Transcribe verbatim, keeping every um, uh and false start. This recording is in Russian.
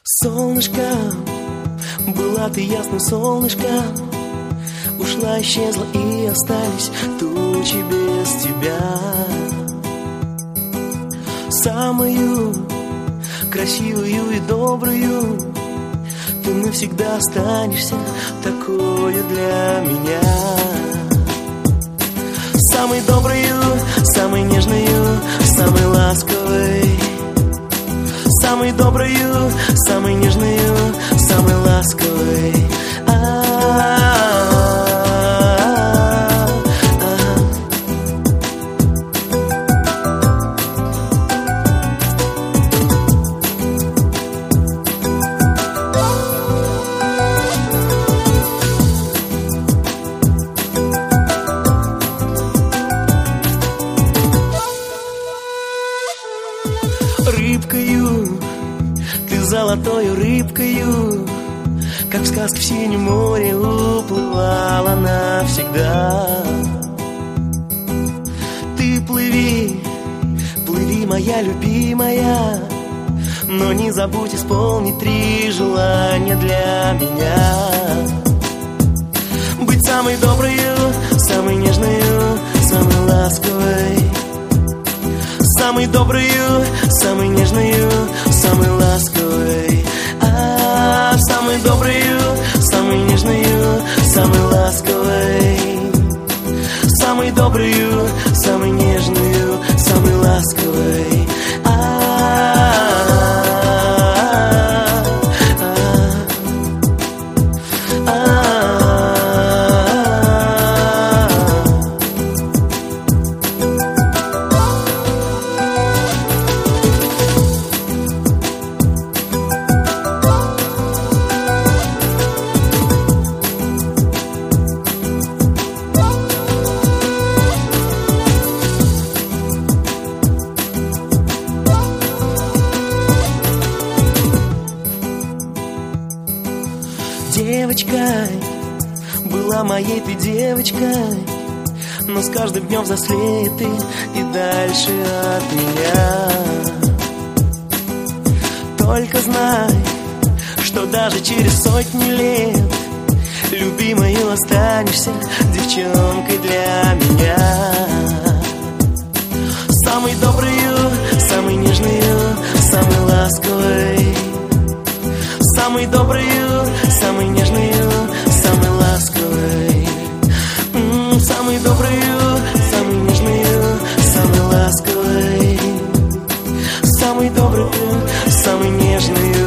Солнышко, была ты ясным солнышком, ушла, исчезла и остались тучи без тебя. Самую красивую и добрую ты навсегда останешься такою для меня. Самой доброю, самой нежною, самой ласковой. Самой доброю, самой нежною, самой ласковой. Рыбкою, ты золотою рыбкою, как в сказке в синем море уплывала навсегда. Ты плыви, плыви, моя любимая, но не забудь исполнить три желания для меня. Быть самой доброю, самой нежною, самой ласковой. Самой доброю, самой нежною, самой ласковой. А, самой доброю, самой нежною, самой ласковой. Самой доброю, самой нежною, самой ласковой. Девочкой, была моей ты девочкой, но с каждым днем взрослеет ты и дальше от меня. Только знай, что даже через сотни лет любимою останешься девчонкой для меня. Самой доброю, самой нежною, самой ласковой. Самой доброю, самой нежною, самой ласковой. М-м, самой доброю, самой нежною, самой ласковой. Самой доброю, самой нежною,